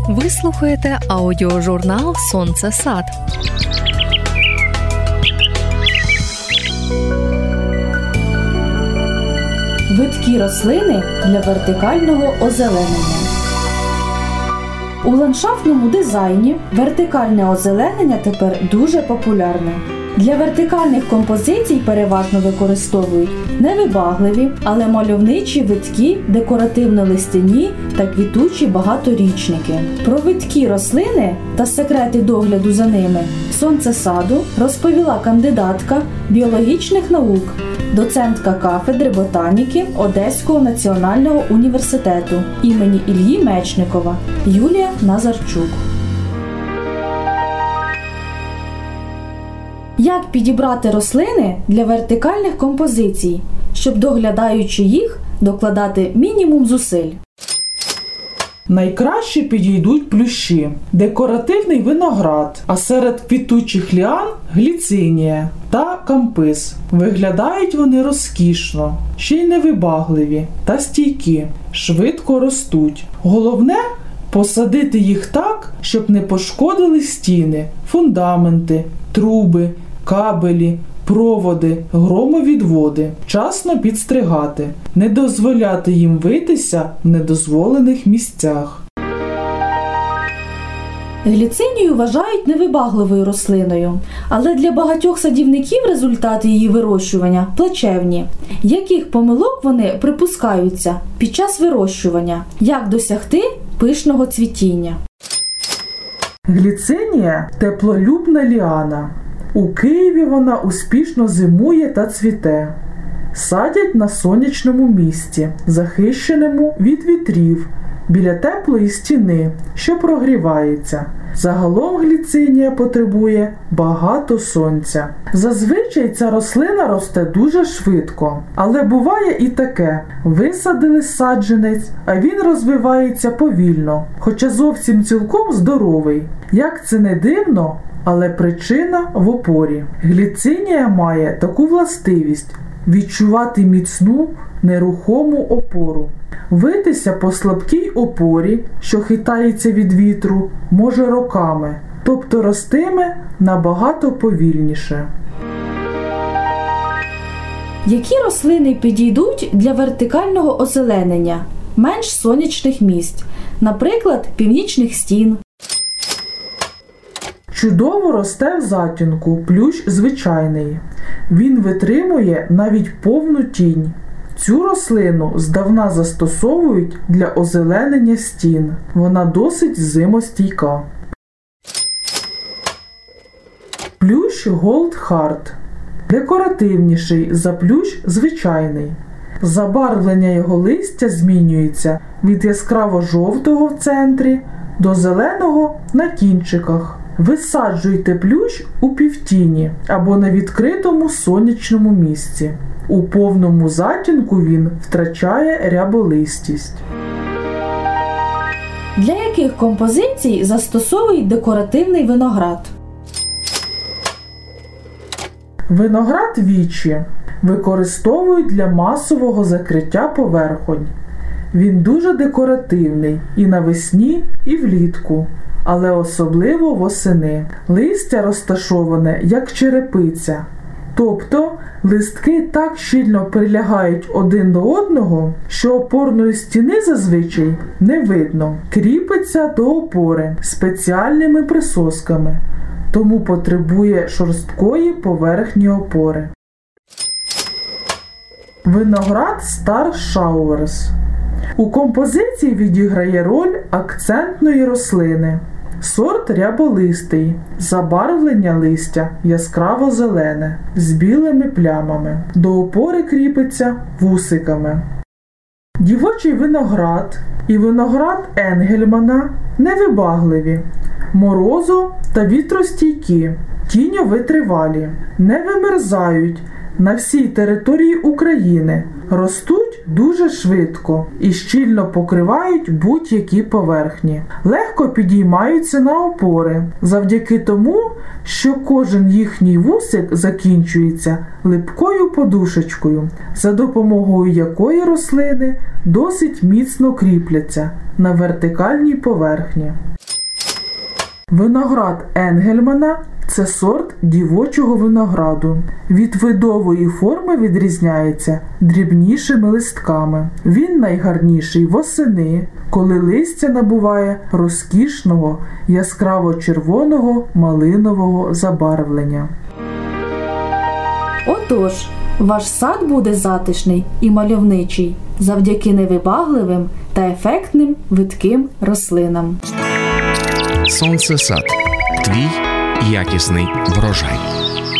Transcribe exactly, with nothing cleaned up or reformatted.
Ви слухаєте аудіожурнал «Сонце-сад». Видкі рослини для вертикального озеленення. У ландшафтному дизайні вертикальне озеленення тепер дуже популярне. Для вертикальних композицій переважно використовують невибагливі, але мальовничі видкі, декоративно-листяні та квітучі багаторічники. Про видкі рослини та секрети догляду за ними сонце-саду розповіла кандидатка біологічних наук, доцентка кафедри ботаніки Одеського національного університету імені Іллі Мечникова Юлія Назарчук. Як підібрати рослини для вертикальних композицій, щоб, доглядаючи їх, докладати мінімум зусиль? Найкраще підійдуть плющі, декоративний виноград, а серед квітучих ліан – гліцинія та кампис. Виглядають вони розкішно, ще й невибагливі та стійкі, швидко ростуть. Головне – посадити їх так, щоб не пошкодили стіни, фундаменти, труби, кабелі, проводи, громовідводи. Вчасно підстригати, не дозволяти їм витися в недозволених місцях. Гліцинію вважають невибагливою рослиною, але для багатьох садівників результати її вирощування плачевні. Яких помилок вони припускаються під час вирощування? Як досягти пишного цвітіння? Гліцинія – теплолюбна ліана. У Києві вона успішно зимує та цвіте. Садять на сонячному місці, захищеному від вітрів, біля теплої стіни, що прогрівається. Загалом гліцинія потребує багато сонця. Зазвичай ця рослина росте дуже швидко, але буває і таке. Висадили саджанець, а він розвивається повільно, хоча зовсім цілком здоровий. Як це не дивно, але причина в опорі. Гліцинія має таку властивість – відчувати міцну, нерухому опору. Витися по слабкій опорі, що хитається від вітру, може роками, тобто ростиме набагато повільніше. Які рослини підійдуть для вертикального озеленення, менш сонячних місць, наприклад, північних стін? Чудово росте в затінку плющ звичайний. Він витримує навіть повну тінь. Цю рослину здавна застосовують для озеленення стін. Вона досить зимостійка. Плющ Gold Heart. Декоративніший за плющ звичайний. Забарвлення його листя змінюється від яскраво-жовтого в центрі до зеленого на кінчиках. Висаджуйте плющ у півтіні або на відкритому сонячному місці. У повному затінку він втрачає ряболистість. Для яких композицій застосовують декоративний виноград? Виноград вічі використовують для масового закриття поверхонь. Він дуже декоративний і навесні, і влітку, але особливо восени. Листя розташоване як черепиця. Тобто листки так щільно прилягають один до одного, що опорної стіни зазвичай не видно. Кріпиться до опори спеціальними присосками, тому потребує шорсткої поверхні опори. Виноград Star Showers. У композиції відіграє роль акцентної рослини. Сорт ряболистий, забарвлення листя яскраво-зелене, з білими плямами. До опори кріпиться вусиками. Дівочий виноград і виноград Енгельмана невибагливі, морозо- та вітростійкі, тіньовитривалі, не вимерзають на всій території України, ростуть дуже швидко і щільно покривають будь-які поверхні. Легко підіймаються на опори, завдяки тому, що кожен їхній вусик закінчується липкою подушечкою, за допомогою якої рослини досить міцно кріпляться на вертикальній поверхні. Виноград Енгельмана – це сорт дівочого винограду. Від видової форми відрізняється дрібнішими листками. Він найгарніший восени, коли листя набуває розкішного яскраво-червоного малинового забарвлення. Отож, ваш сад буде затишний і мальовничий завдяки невибагливим та ефектним видким рослинам. Сонцесад. Твій якісний врожай.